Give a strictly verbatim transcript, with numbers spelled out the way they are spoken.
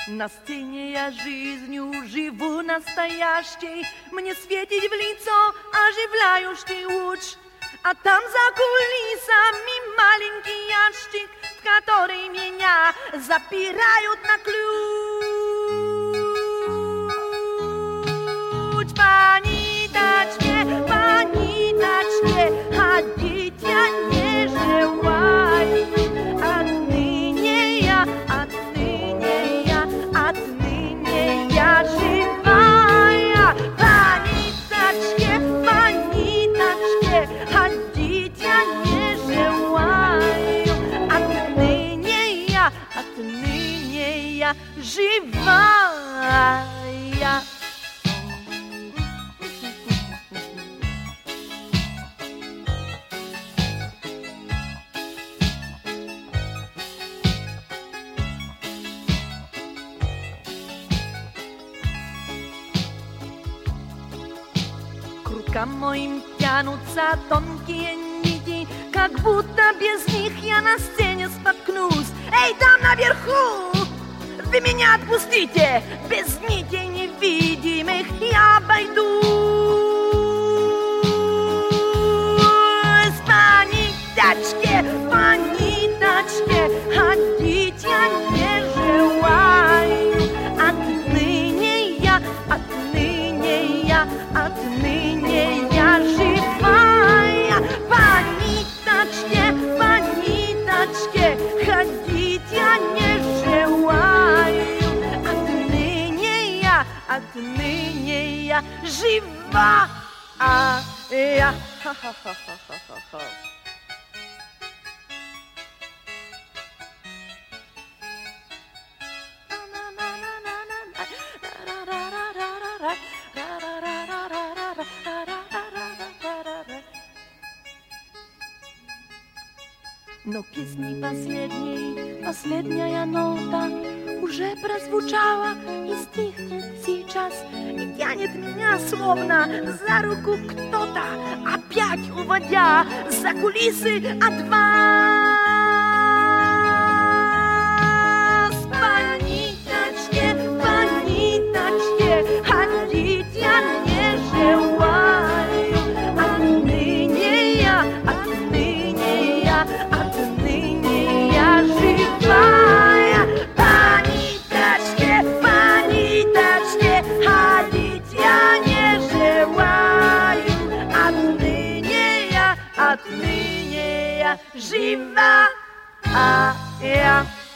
На сцене я жизнью живу настоящей, мне светить в лицо оживляющий луч. А там за кулисами маленький ящик, в который меня запирают на ключ. По ниточке, по ниточке ходить я не желаю. Отныне я, отныне я, отныне я живая. По ниточке, по ниточке ходить я не желаю. Отныне я, отныне я живая. К рукам моим тянутся тонкие нити, как будто без них я на сцене споткнусь. Эй, там наверху, вы меня отпустите, без нитей невидимых я обойдусь. По ниточке, по ниточке ходить я не желаю. Отныне я, отныне я, отныне я живая. По ниточке, по ниточке ходить я не желаю. Отныне я, отныне я живая. Ха-ха-ха-ха-ха-ха. Но песни последней, последняя нота уже прозвучала и стихнет сейчас, и тянет меня словно за руку кто-то, опять уводя за кулисы от вас. По ниточке, по ниточке ходить я не желаю. Отныне я, отныне я, отныне я живая. По ниточке, по ниточке ходить я не желаю. Отныне я, отныне я живая.